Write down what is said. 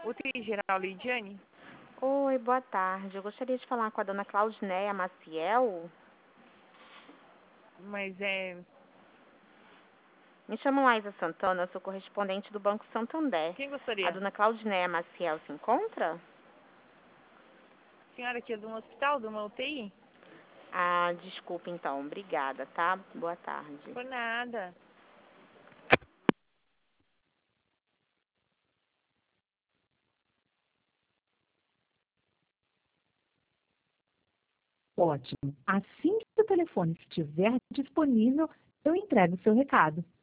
UTI Geral Lidiane? Oi, boa tarde. Eu gostaria de falar com a dona Claudineia Maciel. Mas Me chamo Laísa Santana, eu sou correspondente do Banco Santander. quem A gostaria? dona Claudineia Maciel se encontra? Senhora aqui é de um hospital, de uma UTI? Ah, desculpa então. Obrigada, tá? Boa tarde. Por nada. Ótimo. Assim que o telefone estiver disponível, eu entrego o seu recado.